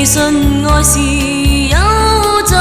信愛是有罪。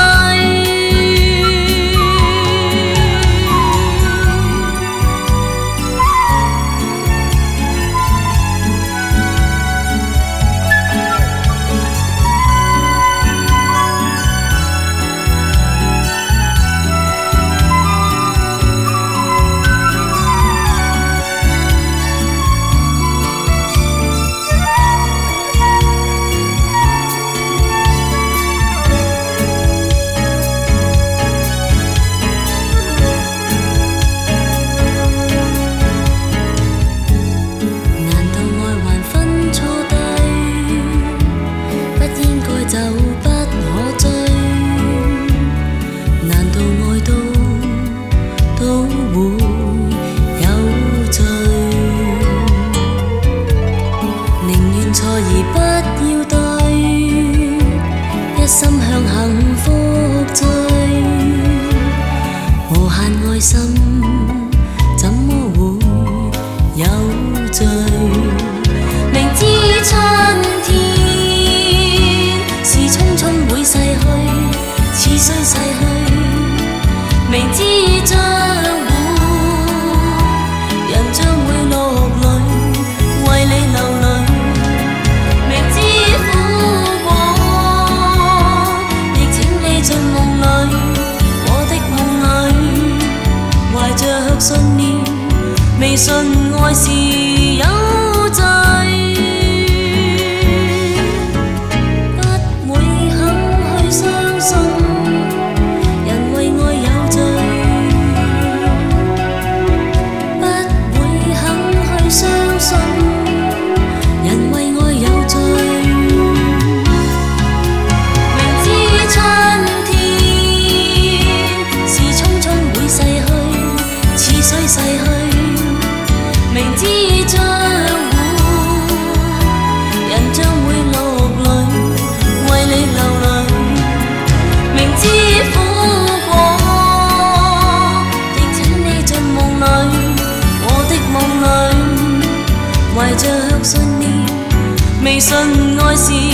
心向幸福追，無限愛心怎麼會有罪？明知春天是匆匆會逝去，似須逝去，明知將會人將會落淚，為你流淚。信念未信愛是有罪，不會肯去相信人為愛有罪，不會肯去相信人為愛有罪。明知春天是匆匆會逝去，似須逝去，明知將會人將會落淚，為你流淚。明知苦果，亦請你進夢裏，我的夢裏，懷着信念，未信愛是